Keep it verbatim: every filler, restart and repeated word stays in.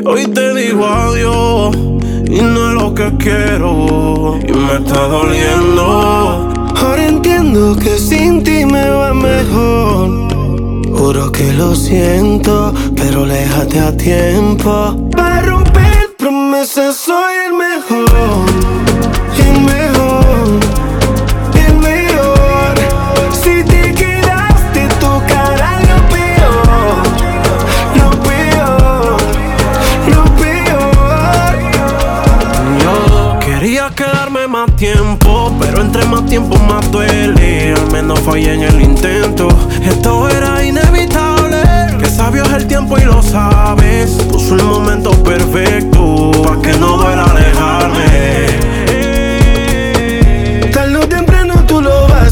Hoy te digo adiós y no es lo que quiero y me está doliendo. Ahora entiendo que sin ti me va mejor. Juro que lo siento, pero léjate a tiempo. Para romper promesas soy el mejor, el mejor, el mejor. Si te quedaste, tocará lo peor, lo peor, lo peor. Yo quería quedarme más tiempo, pero entre más tiempo más duele. Al menos fallé en el intento. Esto era inevitable, que sabio es el tiempo y lo sabes. Puso el momento perfecto pa' que no duele.